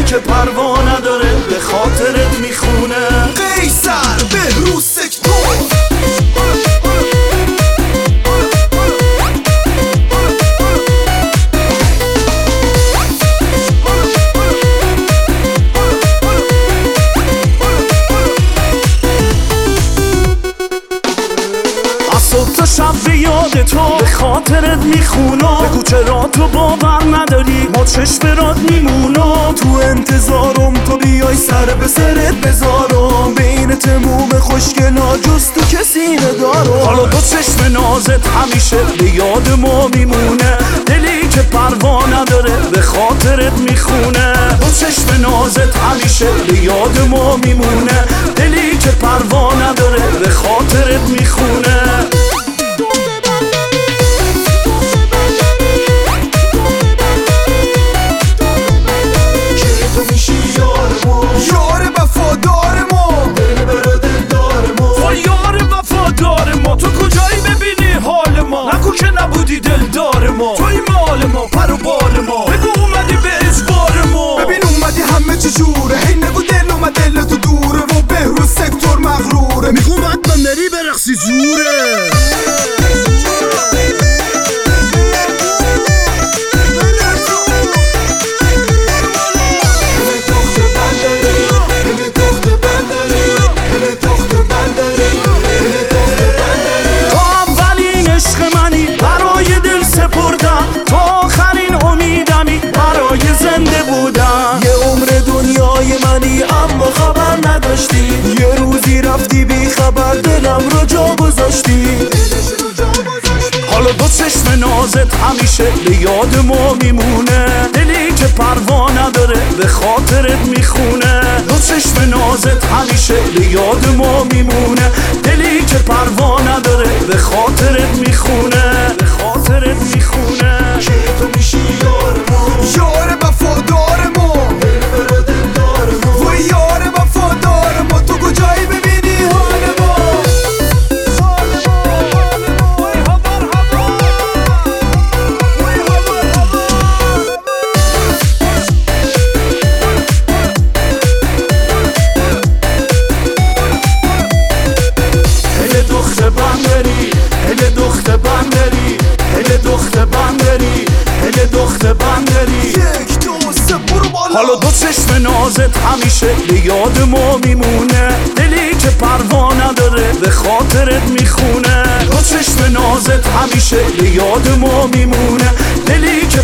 که پروا نداره به خاطرت میخونه. قیصر بهروز سکتور صبح تا شب به یاد تو به خاطرت میخونم. بگو چرا تو باور نداری ما چشم رات میمونم. تو انتظارم تو بیای سر به سرت بذارم. بین تموم خوشگلا جز تو کسی ندارم. حالا دو چشم نازت همیشه به یاد ما میمونه. دلی که پروا نداره به خاطرت میخونه. دو چشم نازت همیشه به یاد ما میمونه. دلی که پروا نداره به خاطرت میخونه. یار وفادار ما دل برا دلدار ما. یار وفادار ما تو کجایی ببینی حال ما؟ نگو که نبودی دلدار ما. توی مال ما پر و بال ما. بگو اومدی به اجبار ما. ببین اومدی همه چی جوره. هی نگو دل اومد دل تو دوره و بهروز سکتور مغروره. میگو باید بندری برقصی جوره. اما خبر نداشتی یه روزی رفتی بی خبر دلم رو جا گذاشتی. حالا دو چشم نازت همیشه به یاد ما میمونه. دلی که پروا نداره به خاطرت میخونه. دو چشم نازت همیشه به یاد ما میمونه. دلی که پروا نداره به خاطرت میخونه. به خاطرت میخونه. که تو میشی یار ما. یار وفادار ما دل برا دلدار ما. و یار وفادار ما تو کجایی ببینی حال ما. هل دخت بندری هل دخت بندری هل دخت بندری هل دخت بندری. یک دو سه برو بالا. حالا دو چشم نازت همیشه به یاد ما میمونه. دلی که پروا نداره به خاطرت میخونه. دو چشم نازت همیشه به یاد ما میمونه. دلی که